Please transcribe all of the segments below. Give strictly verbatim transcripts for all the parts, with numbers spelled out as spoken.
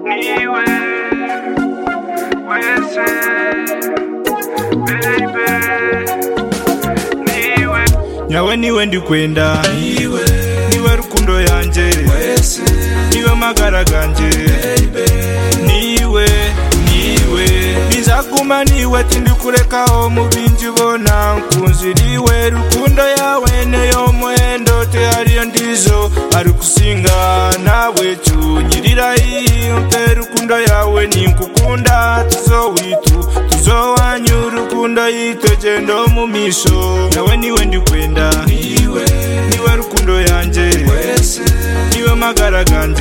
niwe wese baby niwe nyawe niwe ndikwenda niwe niwe rukundo yanje wese niwe magara ganje baby niwe niwe nizaguma niwe tindikurekaho mubinji bona nkunziriwe rukundo yawe neyo mwendo te hariyo ndizo ari kusinga nawe cyunyirira iyo mpe rukundo yawe ninkukunda tuzowitu tuzowanyu rukundo yitegendo mu misho nawe niwe ndikwenda niwe niwe rukundo yanje wese niwe magara ganje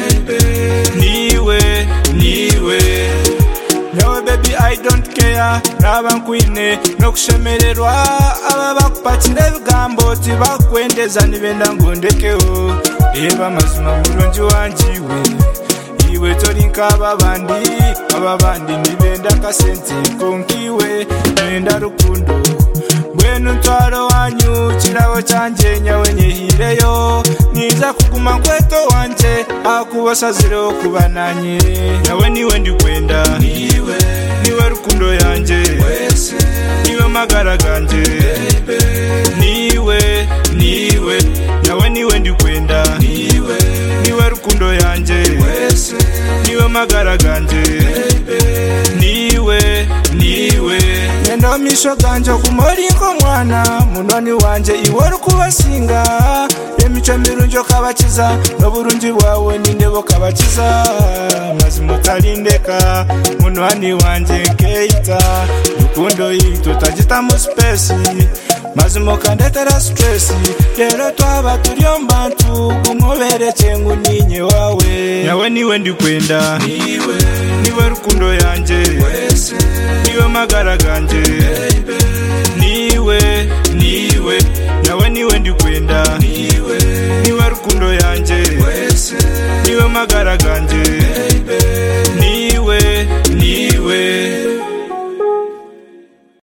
niwe niwe nawe baby I don't care naba nkwine no kushemererwa aba bakupatira ibigambo tibakwendeza nibenda ngo ndekeho reba mazima mulonji wanjiwe iwe tori nkaba bandi aba bandi nibenda kasente konkiwe nenda rukundo bwenu ntwaro wanyu kirawo canje nyawe nyehireyo niza kuguma nkweto wanje akubasaziro kubananye nawe niwe ndikwenda niwe niwe rukundo yanje wese niwe magara ganje niwe niwe nawe niwe ndikwenda niwe niwe rukundo yanje wese niwe magara ganje niwe niwe nendo misho ganje kumorinko mwana munoni wanje iwe rukubasinga emico mirunjo kabakiza n'oburungi bwawe nindebo kabakiza mazima utarindeka munoni wanje nkeita rukundo yitu tagita mu space mazima kandetera stress rero twaba turiyo mbantu gumubereke nguninye wawe yawe niwe ndikwenda niwe niwe rukundo yanje wese niwe magara ganje niwe niwe